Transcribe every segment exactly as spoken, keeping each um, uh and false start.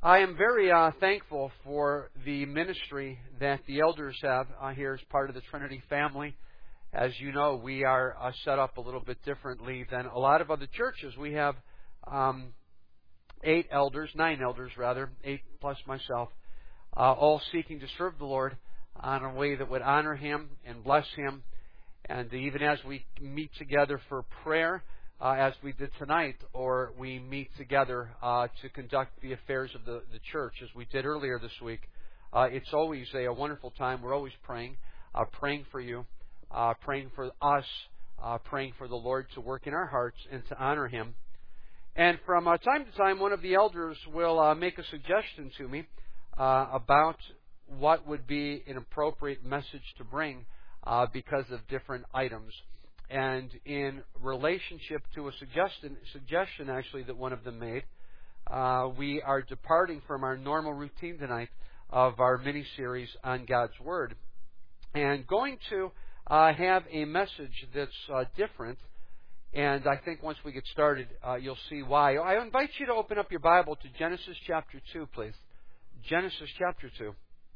I am very uh, thankful for the ministry that the elders have uh, here as part of the Trinity family. As you know, we are uh, set up a little bit differently than a lot of other churches. We have um, eight elders, nine elders rather, eight plus myself, uh, all seeking to serve the Lord in a way that would honor Him and bless Him. And even as we meet together for prayer, Uh, as we did tonight, or we meet together uh, to conduct the affairs of the, the church, as we did earlier this week. Uh, it's always a, a wonderful time. We're always praying, uh, praying for you, uh, praying for us, uh, praying for the Lord to work in our hearts and to honor Him. And from uh, time to time, one of the elders will uh, make a suggestion to me uh, about what would be an appropriate message to bring uh, because of different items. And in relationship to a suggestion, suggestion actually that one of them made, uh, we are departing from our normal routine tonight of our mini-series on God's Word, and going to uh, have a message that's uh, different. And I think once we get started, uh, you'll see why. I invite you to open up your Bible to Genesis chapter two, please. Genesis chapter two.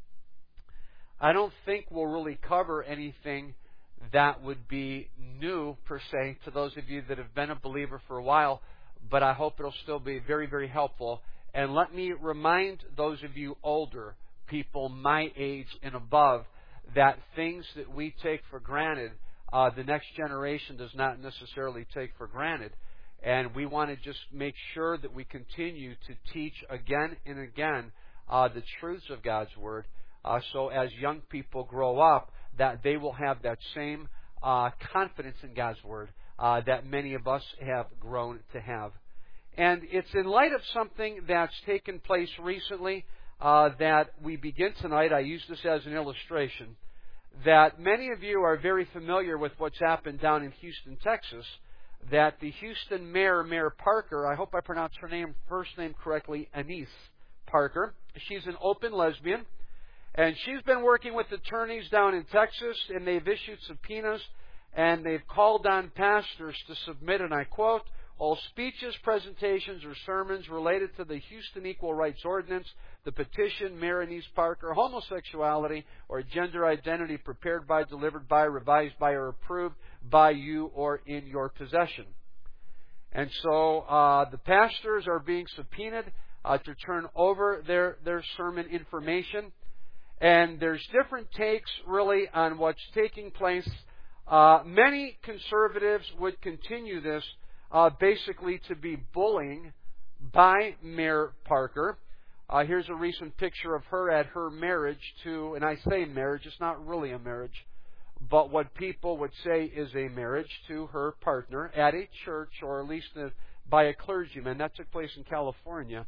I don't think we'll really cover anything that would be new, per se, to those of you that have been a believer for a while, but I hope it'll still be very, very helpful. And let me remind those of you older people, my age and above, that things that we take for granted, uh, the next generation does not necessarily take for granted. And we want to just make sure that we continue to teach again and again uh, the truths of God's Word, uh, so as young people grow up, that they will have that same uh, confidence in God's Word uh, that many of us have grown to have. And it's in light of something that's taken place recently uh, that we begin tonight. I use this as an illustration, that many of you are very familiar with what's happened down in Houston, Texas, that the Houston mayor, Mayor Parker, I hope I pronounced her name, first name correctly, Anise Parker. She's an open lesbian. And she's been working with attorneys down in Texas, and they've issued subpoenas, and they've called on pastors to submit, and I quote, all speeches, presentations, or sermons related to the Houston Equal Rights Ordinance, the petition, Mayor Anise Parker, homosexuality, or gender identity prepared by, delivered by, revised by, or approved by you or in your possession. And so uh, the pastors are being subpoenaed uh, to turn over their, their sermon information. And there's different takes, really, on what's taking place. Uh, many conservatives would continue this uh, basically to be bullying by Mayor Parker. Uh, here's a recent picture of her at her marriage to, and I say marriage, it's not really a marriage, but what people would say is a marriage to her partner at a church, or at least a, by a clergyman. That took place in California.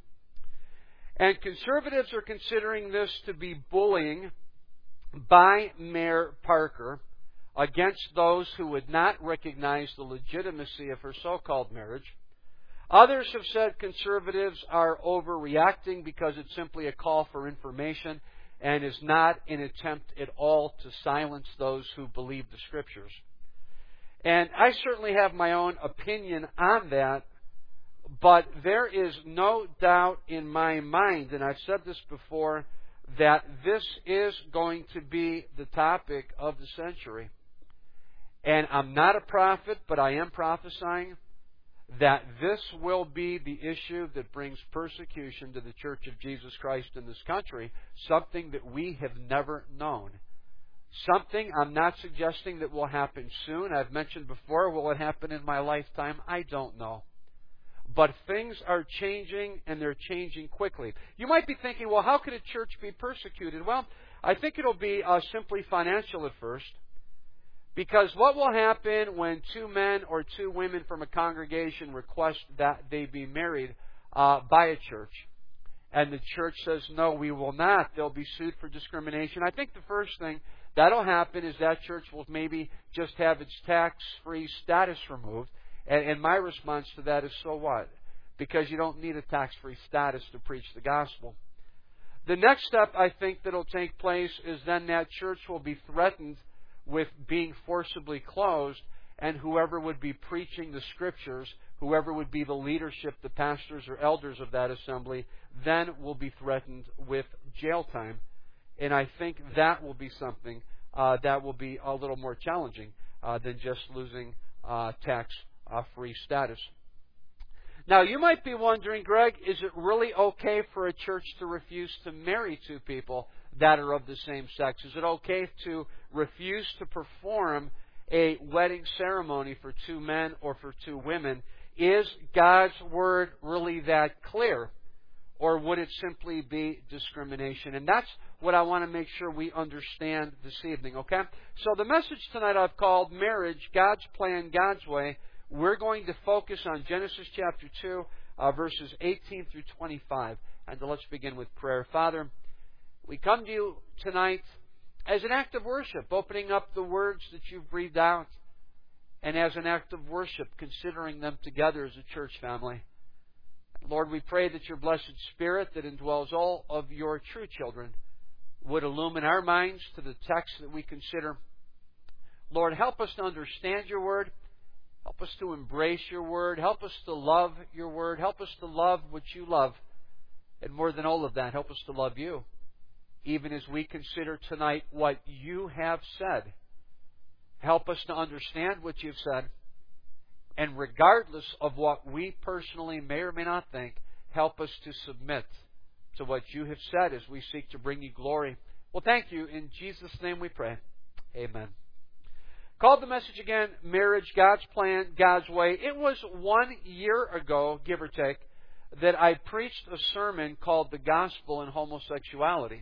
And conservatives are considering this to be bullying by Mayor Parker against those who would not recognize the legitimacy of her so-called marriage. Others have said conservatives are overreacting because it's simply a call for information and is not an attempt at all to silence those who believe the Scriptures. And I certainly have my own opinion on that. But there is no doubt in my mind, and I've said this before, that this is going to be the topic of the century. And I'm not a prophet, but I am prophesying that this will be the issue that brings persecution to the Church of Jesus Christ in this country, something that we have never known. Something I'm not suggesting that will happen soon. I've mentioned before, will it happen in my lifetime? I don't know. But things are changing, and they're changing quickly. You might be thinking, well, how could a church be persecuted? Well, I think it'll be uh, simply financial at first. Because what will happen when two men or two women from a congregation request that they be married uh, by a church? And the church says, no, we will not. They'll be sued for discrimination. I think the first thing that'll happen is that church will maybe just have its tax-free status removed. And my response to that is, so what? Because you don't need a tax-free status to preach the gospel. The next step, I think, that will take place is then that church will be threatened with being forcibly closed, and whoever would be preaching the Scriptures, whoever would be the leadership, the pastors or elders of that assembly, then will be threatened with jail time. And I think that will be something uh, that will be a little more challenging uh, than just losing uh, tax-free uh, status. Now, you might be wondering, Greg, is it really okay for a church to refuse to marry two people that are of the same sex? Is it okay to refuse to perform a wedding ceremony for two men or for two women? Is God's Word really that clear? Or would it simply be discrimination? And that's what I want to make sure we understand this evening, okay? So the message tonight I've called Marriage, God's Plan, God's Way. We're going to focus on Genesis chapter two, uh, verses eighteen through twenty-five. And let's begin with prayer. Father, we come to you tonight as an act of worship, opening up the words that you've breathed out, and as an act of worship, considering them together as a church family. Lord, we pray that your blessed Spirit that indwells all of your true children would illumine our minds to the text that we consider. Lord, help us to understand your word. Help us to embrace your word. Help us to love your word. Help us to love what you love. And more than all of that, help us to love you, even as we consider tonight what you have said. Help us to understand what you've said. And regardless of what we personally may or may not think, help us to submit to what you have said as we seek to bring you glory. Well, thank you. In Jesus' name we pray. Amen. Called the message again, Marriage, God's Plan, God's Way. It was one year ago, give or take, that I preached a sermon called The Gospel in Homosexuality.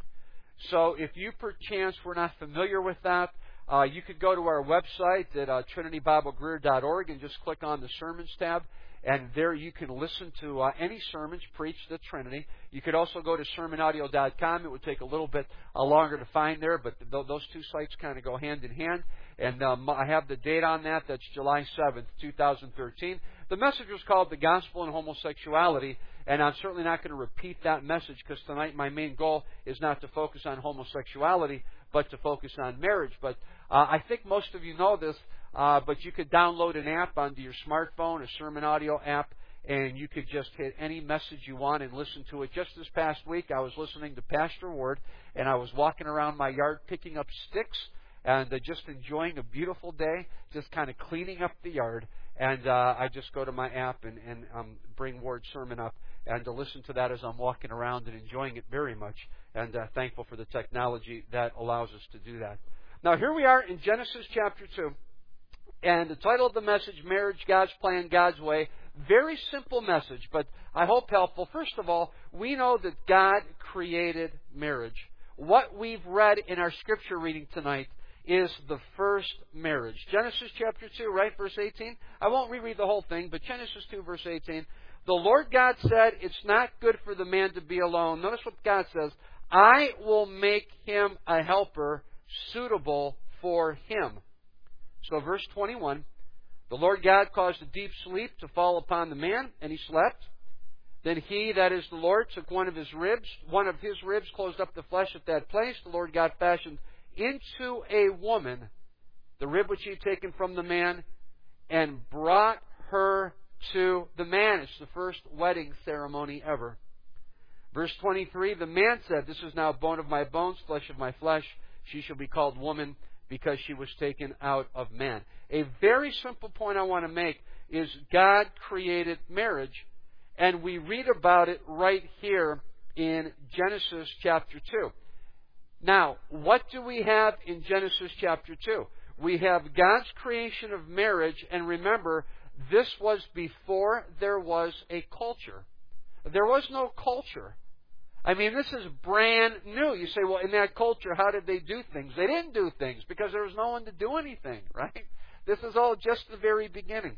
So if you perchance were not familiar with that, Uh, you could go to our website at uh, trinity bible greer dot org and just click on the Sermons tab. And there you can listen to uh, any sermons preached at Trinity. You could also go to sermon audio dot com. It would take a little bit uh, longer to find there, but th- those two sites kind of go hand in hand. And um, I have the date on that. That's July seventh, twenty thirteen. The message was called The Gospel in Homosexuality. And I'm certainly not going to repeat that message because tonight my main goal is not to focus on homosexuality, but to focus on marriage. But uh, I think most of you know this, uh, but you could download an app onto your smartphone, a sermon audio app, and you could just hit any message you want and listen to it. Just this past week, I was listening to Pastor Ward, and I was walking around my yard picking up sticks and uh, just enjoying a beautiful day, just kind of cleaning up the yard. And uh, I just go to my app and, and um, bring Ward's sermon up and to listen to that as I'm walking around and enjoying it very much. And uh, thankful for the technology that allows us to do that. Now, here we are in Genesis chapter two. And the title of the message, Marriage, God's Plan, God's Way. Very simple message, but I hope helpful. First of all, we know that God created marriage. What we've read in our scripture reading tonight is the first marriage. Genesis chapter two, right, verse eighteen. I won't reread the whole thing, but Genesis two, verse eighteen. The Lord God said, it's not good for the man to be alone. Notice what God says. I will make him a helper suitable for him. So verse twenty-one. The Lord God caused a deep sleep to fall upon the man, and he slept. Then he, that is the Lord, took one of his ribs, one of his ribs, closed up the flesh at that place. The Lord God fashioned into a woman the rib which he had taken from the man, and brought her to the man. It's the first wedding ceremony ever. Verse twenty-three, the man said, this is now bone of my bones, flesh of my flesh. She shall be called woman because she was taken out of man. A very simple point I want to make is God created marriage, and we read about it right here in Genesis chapter two. Now, what do we have in Genesis chapter two? We have God's creation of marriage, and remember, this was before there was a culture. There was no culture. I mean, this is brand new. You say, well, in that culture, how did they do things? They didn't do things because there was no one to do anything, right? This is all just the very beginning.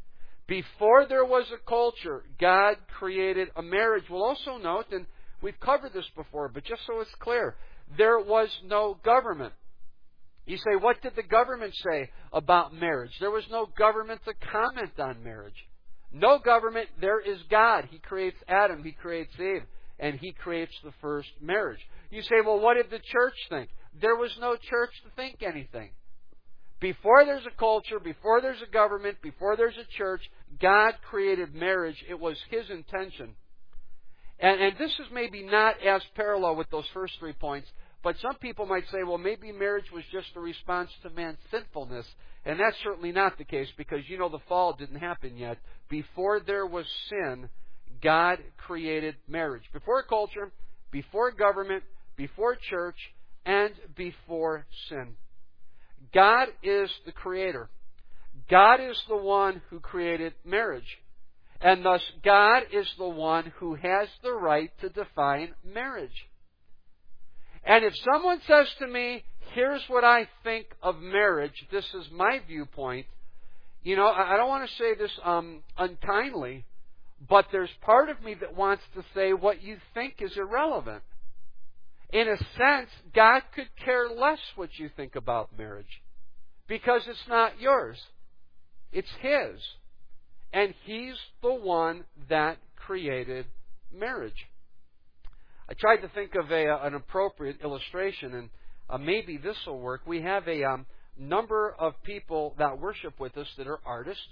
Before there was a culture, God created a marriage. We'll also note, and we've covered this before, but just so it's clear, there was no government. You say, what did the government say about marriage? There was no government to comment on marriage. No government, there is God. He creates Adam, He creates Eve, and He creates the first marriage. You say, well, what did the church think? There was no church to think anything. Before there's a culture, before there's a government, before there's a church, God created marriage. It was His intention. And, and this is maybe not as parallel with those first three points, but some people might say, well, maybe marriage was just a response to man's sinfulness. And that's certainly not the case, because you know the fall didn't happen yet. Before there was sin, God created marriage. Before culture, before government, before church, and before sin. God is the creator. God is the one who created marriage. And thus, God is the one who has the right to define marriage. And if someone says to me, here's what I think of marriage, this is my viewpoint, you know, I don't want to say this um, unkindly, but there's part of me that wants to say what you think is irrelevant. In a sense, God could care less what you think about marriage, because it's not yours. It's His. And He's the one that created marriage. I tried to think of a, an appropriate illustration, and uh, maybe this will work. We have a um, number of people that worship with us that are artists.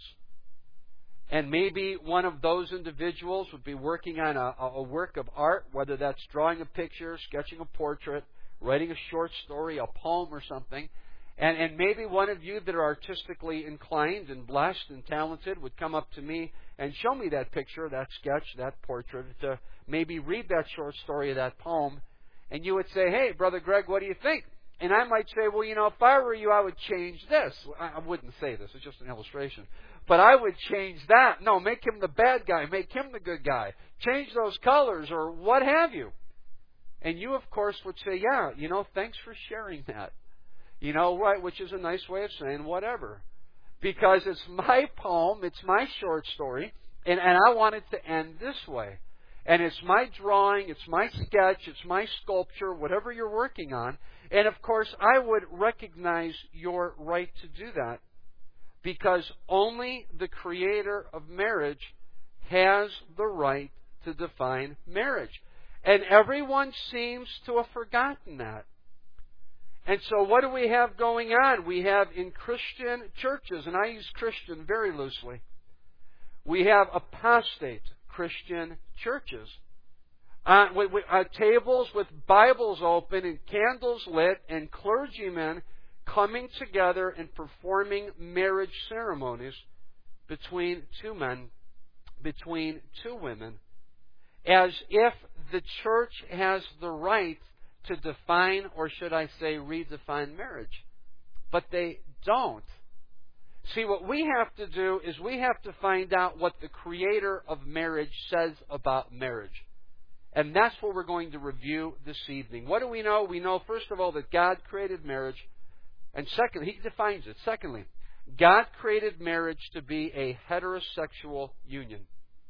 And maybe one of those individuals would be working on a, a work of art, whether that's drawing a picture, sketching a portrait, writing a short story, a poem or something. And, and maybe one of you that are artistically inclined and blessed and talented would come up to me and show me that picture, that sketch, that portrait, to maybe read that short story or that poem. And you would say, hey, Brother Greg, what do you think? And I might say, well, you know, if I were you, I would change this. I wouldn't say this. It's just an illustration. But I would change that. No, make him the bad guy. Make him the good guy. Change those colors or what have you. And you, of course, would say, yeah, you know, thanks for sharing that. You know, right, which is a nice way of saying whatever. Because it's my poem, it's my short story, and, and I want it to end this way. And it's my drawing, it's my sketch, it's my sculpture, whatever you're working on. And of course, I would recognize your right to do that. Because only the creator of marriage has the right to define marriage. And everyone seems to have forgotten that. And so what do we have going on? We have in Christian churches, and I use Christian very loosely, we have apostate Christian churches. Uh, with, with, uh, tables with Bibles open and candles lit and clergymen coming together and performing marriage ceremonies between two men, between two women, as if the church has the right to define, or should I say redefine, marriage. But they don't. See, what we have to do is we have to find out what the creator of marriage says about marriage. And that's what we're going to review this evening. What do we know? We know, first of all, that God created marriage. And secondly, He defines it. Secondly, God created marriage to be a heterosexual union.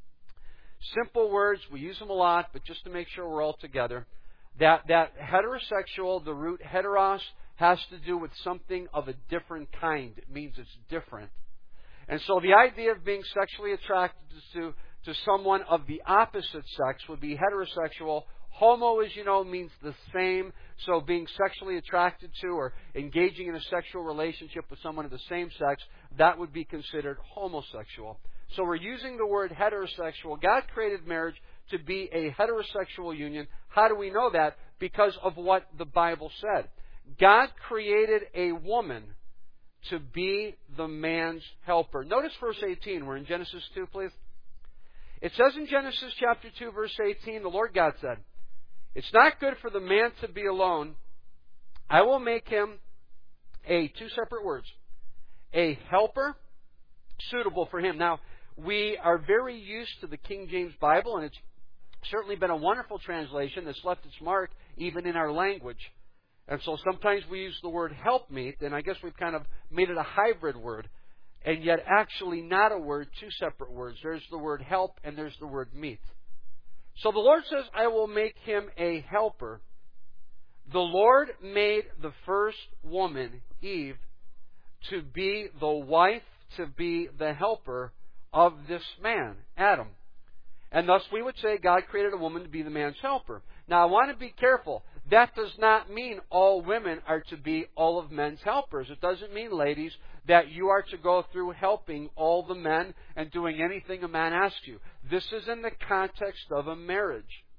Simple words, we use them a lot, but just to make sure we're all together. That, that heterosexual, the root heteros, has to do with something of a different kind. It means it's different. And so the idea of being sexually attracted to, to someone of the opposite sex would be heterosexual. Homo, as you know, means the same. So being sexually attracted to or engaging in a sexual relationship with someone of the same sex, that would be considered homosexual. So we're using the word heterosexual. God created marriage to be a heterosexual union. How do we know that? Because of what the Bible said. God created a woman to be the man's helper. Notice verse eighteen. We're in Genesis two, please. It says in Genesis chapter two, verse eighteen, the Lord God said, "It's not good for the man to be alone. I will make him a," two separate words, "a helper suitable for him." Now, we are very used to the King James Bible, and it's certainly been a wonderful translation that's left its mark even in our language. And so sometimes we use the word helpmeet, and I guess we've kind of made it a hybrid word, and yet actually not a word, two separate words. There's the word help and there's the word meet. So the Lord says, "I will make him a helper." The Lord made the first woman, Eve, to be the wife, to be the helper of this man, Adam. And thus we would say God created a woman to be the man's helper. Now I want to be careful. That does not mean all women are to be all of men's helpers. It doesn't mean, ladies, that you are to go through helping all the men and doing anything a man asks you. This is in the context of a marriage.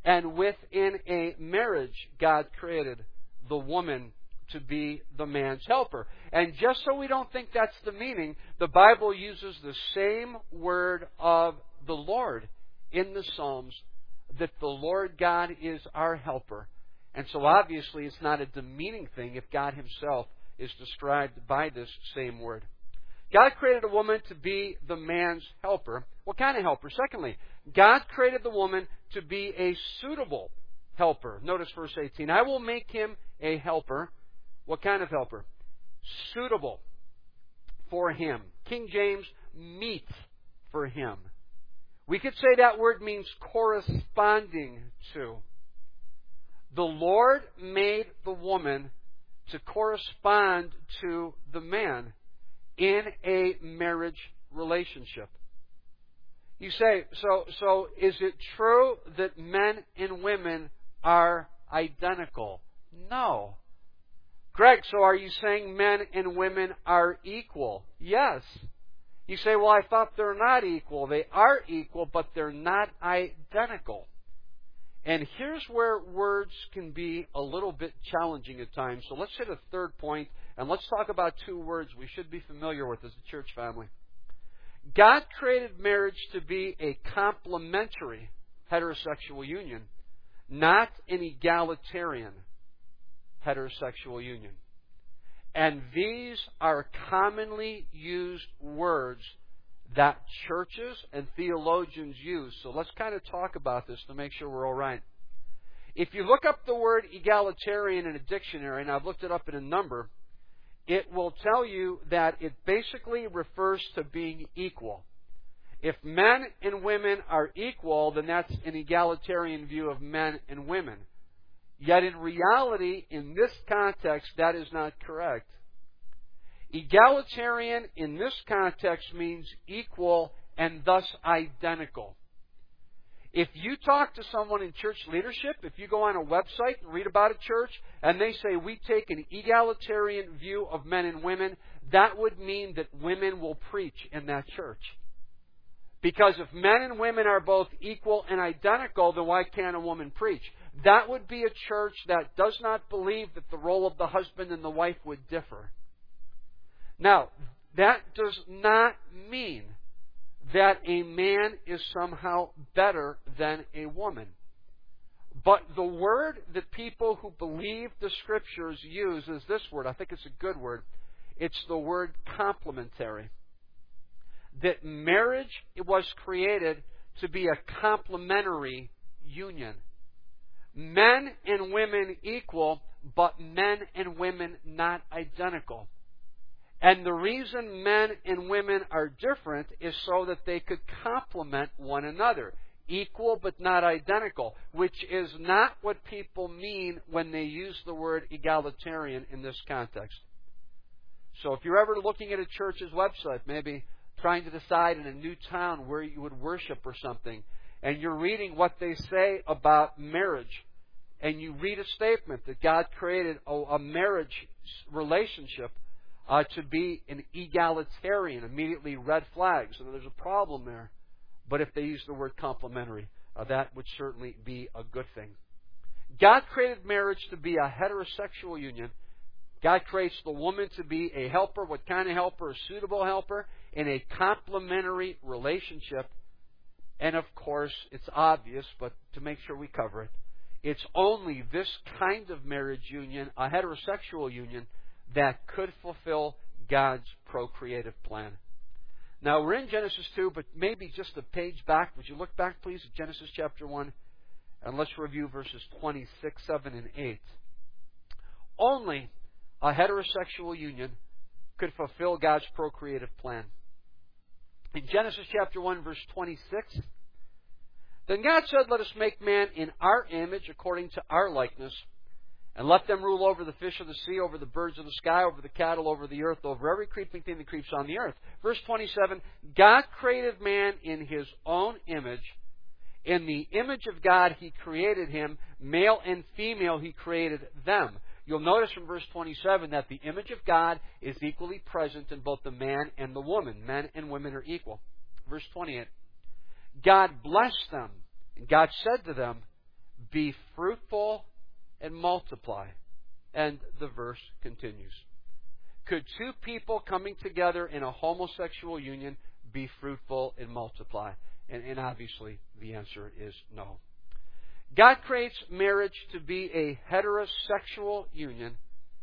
And within a marriage, God created the woman to be the man's helper. And just so we don't think that's the meaning, the Bible uses the same word of the Lord in the Psalms, that the Lord God is our helper. And so obviously it's not a demeaning thing if God Himself is described by this same word. God created a woman to be the man's helper. What kind of helper? Secondly, God created the woman to be a suitable helper. Notice verse eighteen. I will make him a helper. What kind of helper? Suitable for him. King James, meet for him. We could say that word means corresponding to. The Lord made the woman to correspond to the man in a marriage relationship. You say, so, so is it true that men and women are identical? No. Greg, so are you saying men and women are equal? Yes. You say, well, I thought they're not equal. They are equal, but they're not identical. And here's where words can be a little bit challenging at times. So let's hit a third point, and let's talk about two words we should be familiar with as a church family. God created marriage to be a complementary heterosexual union, not an egalitarian heterosexual union. And these are commonly used words that churches and theologians use. So let's kind of talk about this to make sure we're all right. If you look up the word egalitarian in a dictionary, and I've looked it up in a number, it will tell you that it basically refers to being equal. If men and women are equal, then that's an egalitarian view of men and women. Yet in reality, in this context, that is not correct. Egalitarian in this context means equal and thus identical. If you talk to someone in church leadership, if you go on a website and read about a church, and they say we take an egalitarian view of men and women, that would mean that women will preach in that church. Because if men and women are both equal and identical, then why can't a woman preach? That would be a church that does not believe that the role of the husband and the wife would differ. Now, that does not mean that a man is somehow better than a woman. But the word that people who believe the Scriptures use is this word. I think it's a good word. It's the word complementary. That marriage was created to be a complementary union. Men and women equal, but men and women not identical. And the reason men and women are different is so that they could complement one another. Equal but not identical, which is not what people mean when they use the word egalitarian in this context. So if you're ever looking at a church's website, maybe trying to decide in a new town where you would worship or something, and you're reading what they say about marriage, and you read a statement that God created a, a marriage relationship uh, to be an egalitarian, immediately red flags. So there's a problem there. But if they use the word complementary, uh, that would certainly be a good thing. God created marriage to be a heterosexual union. God creates the woman to be a helper. What kind of helper? A suitable helper in a complementary relationship. And of course, it's obvious, but to make sure we cover it, it's only this kind of marriage union, a heterosexual union, that could fulfill God's procreative plan. Now, we're in Genesis two, but maybe just a page back. Would you look back, please, at Genesis chapter one? And let's review verses twenty-six, seven, and eight. Only a heterosexual union could fulfill God's procreative plan. In Genesis chapter one, verse twenty-six, then God said, let us make man in our image according to our likeness, and let them rule over the fish of the sea, over the birds of the sky, over the cattle, over the earth, over every creeping thing that creeps on the earth. Verse twenty-seven, God created man in His own image. In the image of God He created him. Male and female He created them. You'll notice from verse twenty-seven that the image of God is equally present in both the man and the woman. Men and women are equal. Verse twenty-eight, God blessed them, and God said to them, be fruitful and multiply. And the verse continues. Could two people coming together in a homosexual union be fruitful and multiply? And, and obviously the answer is no. God creates marriage to be a heterosexual union.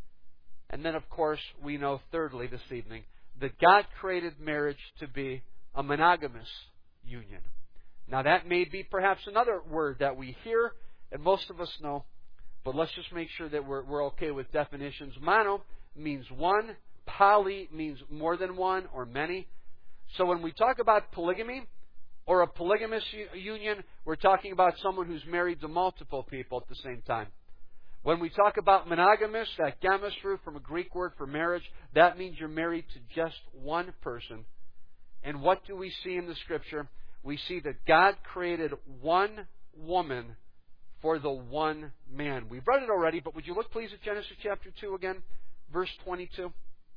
And then, of course, we know thirdly this evening that God created marriage to be a monogamous union. Now that may be perhaps another word that we hear and most of us know, but let's just make sure that we're, we're okay with definitions. Mono means one, poly means more than one or many. So when we talk about polygamy or a polygamous union, we're talking about someone who's married to multiple people at the same time. When we talk about monogamous, that gamos root from a Greek word for marriage, that means you're married to just one person. And what do we see in the Scripture? We see that God created one woman for the one man. We've read it already, but would you look please at Genesis chapter two again, verse twenty-two.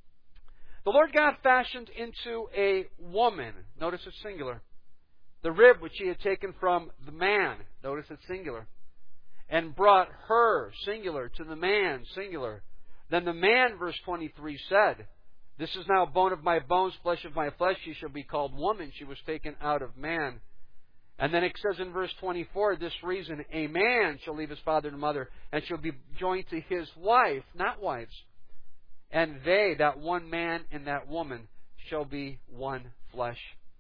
The Lord God fashioned into a woman, notice it's singular, the rib which he had taken from the man, notice it's singular, and brought her, singular, to the man, singular. Then the man, verse twenty-three, said, this is now bone of my bones, flesh of my flesh, she shall be called woman, she was taken out of man. And then it says in verse twenty-four, this reason, a man shall leave his father and mother, and shall be joined to his wife, not wives. And they, that one man and that woman, shall be one flesh.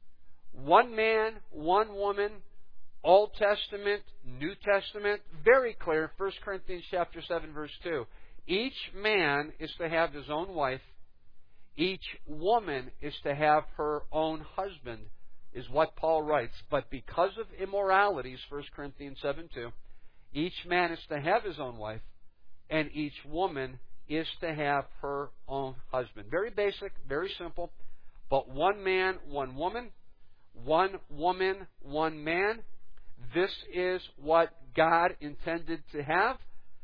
One man, one woman, Old Testament, New Testament, very clear, First Corinthians chapter seven, verse two. Each man is to have his own wife. Each woman is to have her own husband, is what Paul writes. But because of immoralities, First Corinthians seven two, each man is to have his own wife, and each woman is to have her own husband. Very basic, very simple. But one man, one woman, one woman, one man. This is what God intended to have.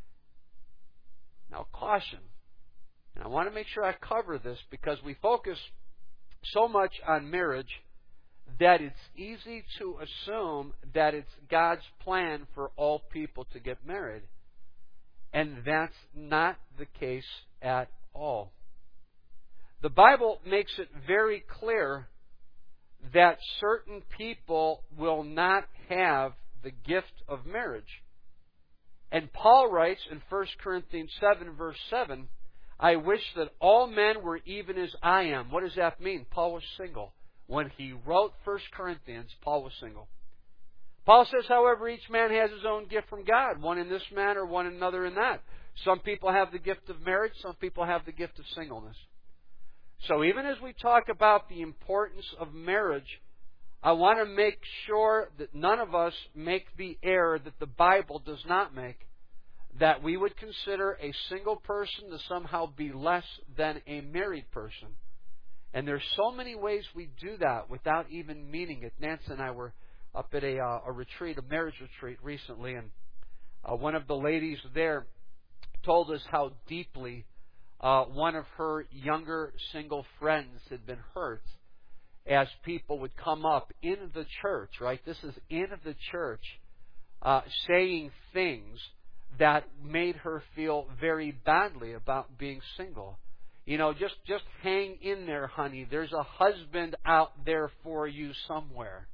Now, caution. And I want to make sure I cover this because we focus so much on marriage that it's easy to assume that it's God's plan for all people to get married. And that's not the case at all. The Bible makes it very clear that certain people will not have the gift of marriage. And Paul writes in First Corinthians seven, verse seven, I wish that all men were even as I am. What does that mean? Paul was single. When he wrote First Corinthians, Paul was single. Paul says, however, each man has his own gift from God, one in this manner, one another in that. Some people have the gift of marriage, some people have the gift of singleness. So even as we talk about the importance of marriage, I want to make sure that none of us make the error that the Bible does not make, that we would consider a single person to somehow be less than a married person. And there's so many ways we do that without even meaning it. Nancy and I were up at a, uh, a retreat, a marriage retreat recently, and uh, one of the ladies there told us how deeply uh, one of her younger single friends had been hurt as people would come up in the church, right? This is in the church, uh, saying things that made her feel very badly about being single. You know, just, just hang in there, honey. There's a husband out there for you somewhere.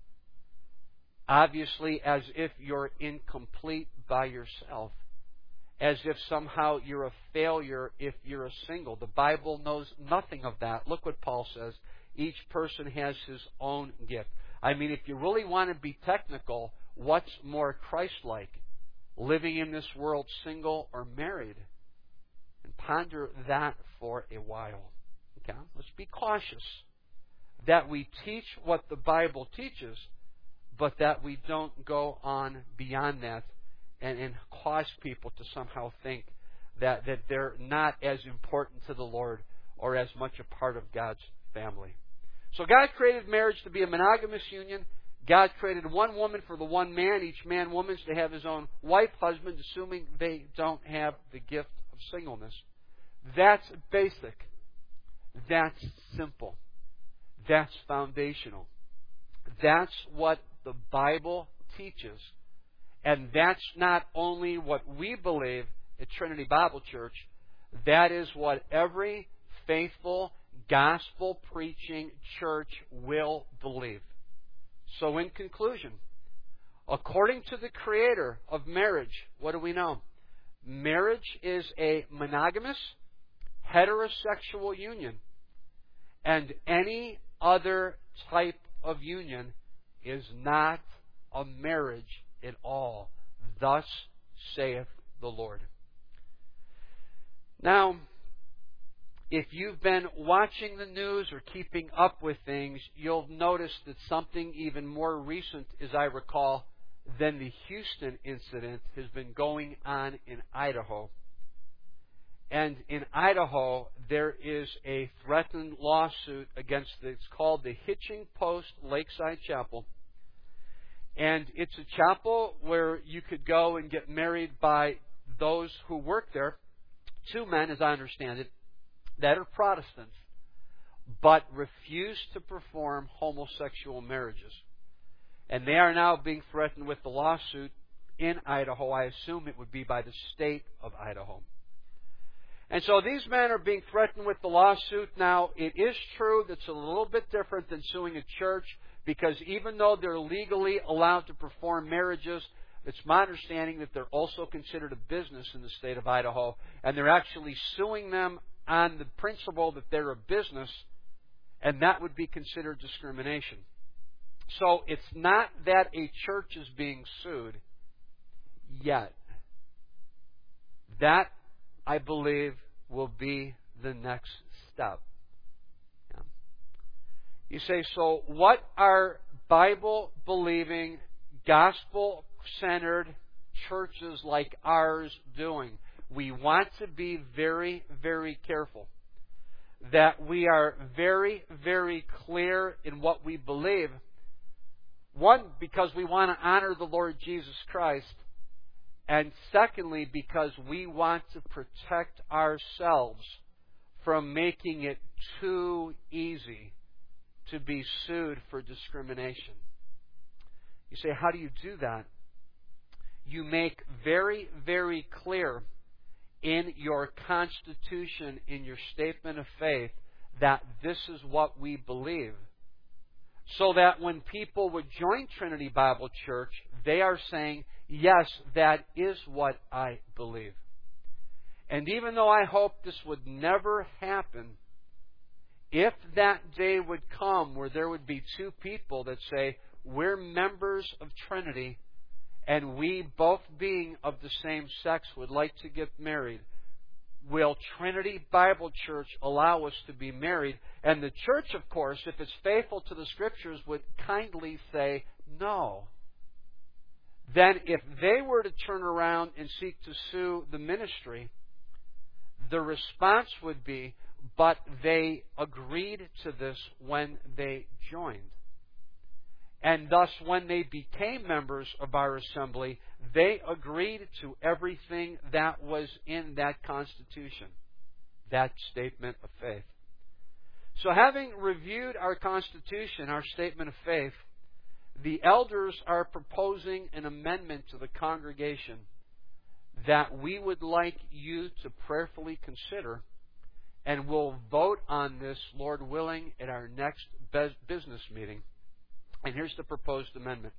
Obviously, as if you're incomplete by yourself. As if somehow you're a failure if you're a single. The Bible knows nothing of that. Look what Paul says. Each person has his own gift. I mean, if you really want to be technical, what's more Christ-like? Living in this world single or married? And ponder that for a while. Okay? Let's be cautious that we teach what the Bible teaches, but that we don't go on beyond that and, and cause people to somehow think that, that they're not as important to the Lord or as much a part of God's family. So God created marriage to be a monogamous union. God created one woman for the one man, each man, woman, to have his own wife, husband, assuming they don't have the gift of singleness. That's basic. That's simple. That's foundational. That's what the Bible teaches. And that's not only what we believe at Trinity Bible Church, that is what every faithful, gospel-preaching church will believe. So in conclusion, according to the Creator of marriage, what do we know? Marriage is a monogamous, heterosexual union. And any other type of union is not a marriage at all. Thus saith the Lord. Now, if you've been watching the news or keeping up with things, you'll notice that something even more recent, as I recall, than the Houston incident has been going on in Idaho. And in Idaho, there is a threatened lawsuit against, the, it's called the Hitching Post Lakeside Chapel. And it's a chapel where you could go and get married by those who work there, two men, as I understand it, that are Protestants, but refuse to perform homosexual marriages. And they are now being threatened with the lawsuit in Idaho. I assume it would be by the state of Idaho. And so these men are being threatened with the lawsuit. Now, it is true that it's a little bit different than suing a church, because even though they're legally allowed to perform marriages, it's my understanding that they're also considered a business in the state of Idaho, and they're actually suing them on the principle that they're a business, and that would be considered discrimination. So it's not that a church is being sued yet. That, I believe, will be the next step. Yeah. You say, so what are Bible-believing, gospel-centered churches like ours doing? We want to be very, very careful that we are very, very clear in what we believe. One, because we want to honor the Lord Jesus Christ. And secondly, because we want to protect ourselves from making it too easy to be sued for discrimination. You say, how do you do that? You make very, very clear in your constitution, in your statement of faith, that this is what we believe. So that when people would join Trinity Bible Church, they are saying, yes, that is what I believe. And even though I hope this would never happen, if that day would come where there would be two people that say, we're members of Trinity, and we, both being of the same sex, would like to get married, will Trinity Bible Church allow us to be married? And the church, of course, if it's faithful to the Scriptures, would kindly say no. Then if they were to turn around and seek to sue the ministry, the response would be, but they agreed to this when they joined. And thus, when they became members of our assembly, they agreed to everything that was in that Constitution, that statement of faith. So having reviewed our Constitution, our statement of faith, the elders are proposing an amendment to the congregation that we would like you to prayerfully consider, and we'll vote on this, Lord willing, at our next business meeting. And here's the proposed amendment.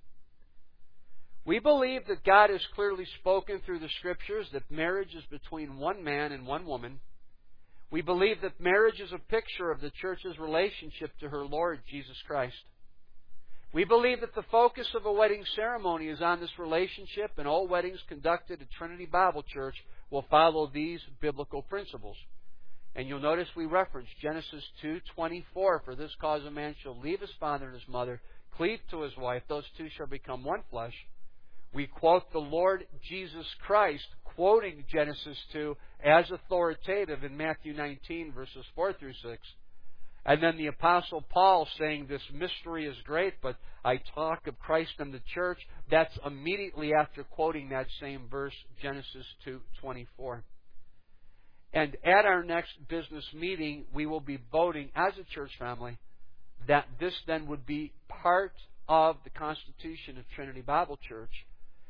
We believe that God has clearly spoken through the Scriptures that marriage is between one man and one woman. We believe that marriage is a picture of the church's relationship to her Lord, Jesus Christ. We believe that the focus of a wedding ceremony is on this relationship, and all weddings conducted at Trinity Bible Church will follow these biblical principles. And you'll notice we reference Genesis two twenty-four, for this cause a man shall leave his father and his mother, cleave to his wife, those two shall become one flesh. We quote the Lord Jesus Christ, quoting Genesis two as authoritative in Matthew nineteen, verses four through six. And then the Apostle Paul saying this mystery is great, but I talk of Christ and the church. That's immediately after quoting that same verse, Genesis two twenty-four. And at our next business meeting, we will be voting as a church family that this then would be part of the Constitution of Trinity Bible Church,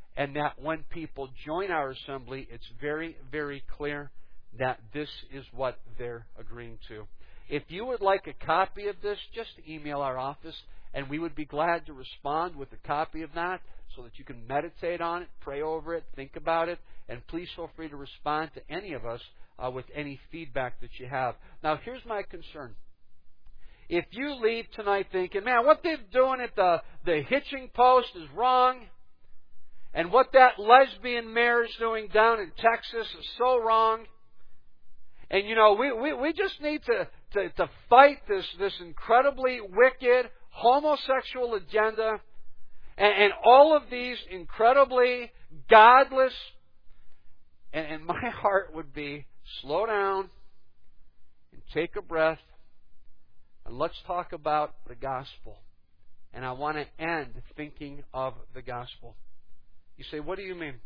and that when people join our assembly, it's very, very clear that this is what they're agreeing to. If you would like a copy of this, just email our office, and we would be glad to respond with a copy of that so that you can meditate on it, pray over it, think about it, and please feel free to respond to any of us uh, with any feedback that you have. Now, here's my concern. If you leave tonight thinking, man, what they're doing at the, the hitching post is wrong, and what that lesbian mayor is doing down in Texas is so wrong, and, you know, we, we, we just need to, to, to fight this, this incredibly wicked homosexual agenda and, and all of these incredibly godless, and, and my heart would be, slow down and take a breath and let's talk about the gospel. And I want to end thinking of the gospel. You say, what do you mean?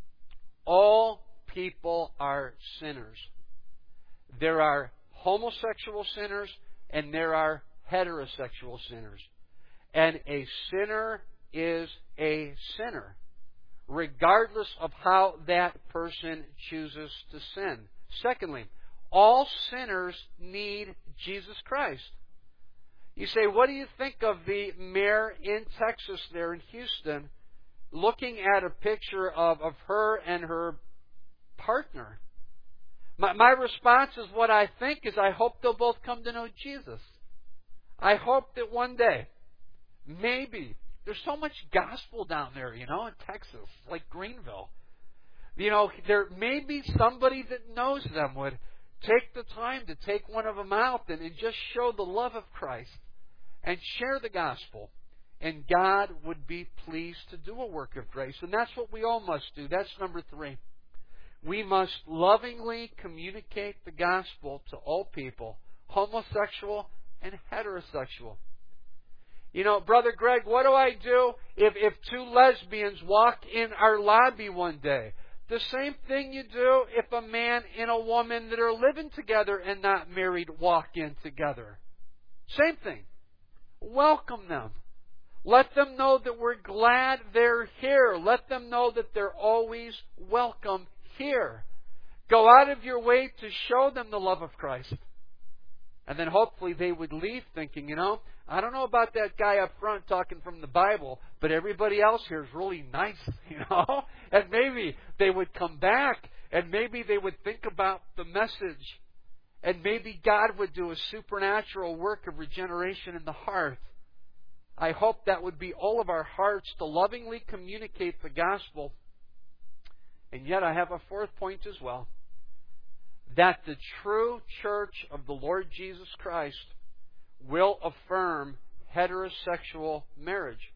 All people are sinners. There are homosexual sinners and there are heterosexual sinners. And a sinner is a sinner, regardless of how that person chooses to sin. Secondly, all sinners need Jesus Christ. You say, what do you think of the mayor in Texas there in Houston looking at a picture of, of her and her partner? My, my response is what I think is I hope they'll both come to know Jesus. I hope that one day, maybe, there's so much gospel down there, you know, in Texas, like Greenville. You know, there may be somebody that knows them would take the time to take one of them out and, and just show the love of Christ and share the gospel. And God would be pleased to do a work of grace. And that's what we all must do. That's number three. We must lovingly communicate the gospel to all people, homosexual and heterosexual. You know, Brother Greg, what do I do if, if two lesbians walk in our lobby one day? The same thing you do if a man and a woman that are living together and not married walk in together. Same thing. Welcome them. Let them know that we're glad they're here. Let them know that they're always welcome here. Go out of your way to show them the love of Christ. And then hopefully they would leave thinking, you know, I don't know about that guy up front talking from the Bible, but everybody else here is really nice, you know. And maybe they would come back and maybe they would think about the message. And maybe God would do a supernatural work of regeneration in the heart. I hope that would be all of our hearts to lovingly communicate the gospel. And yet I have a fourth point as well. That the true church of the Lord Jesus Christ will affirm heterosexual marriage.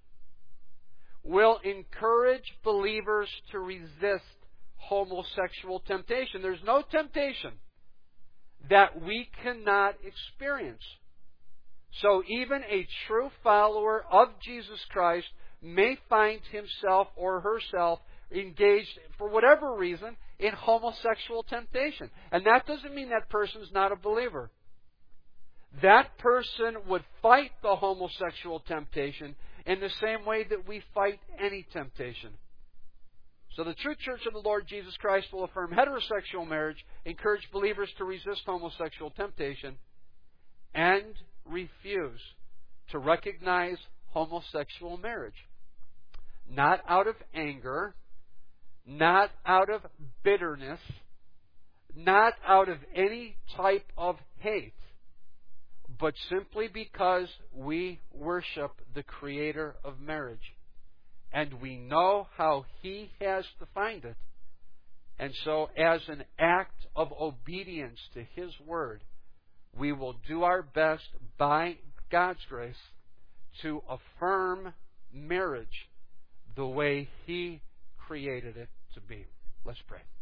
Will encourage believers to resist homosexual temptation. There's no temptation that we cannot experience. So even a true follower of Jesus Christ may find himself or herself engaged, for whatever reason, in homosexual temptation. And that doesn't mean that person's not a believer. That person would fight the homosexual temptation in the same way that we fight any temptation. So the true church of the Lord Jesus Christ will affirm heterosexual marriage, encourage believers to resist homosexual temptation, and refuse to recognize homosexual marriage. Not out of anger, not out of bitterness, not out of any type of hate, but simply because we worship the Creator of marriage. And we know how He has defined it. And so, as an act of obedience to His Word, we will do our best by God's grace to affirm marriage the way He created it to be. Let's pray.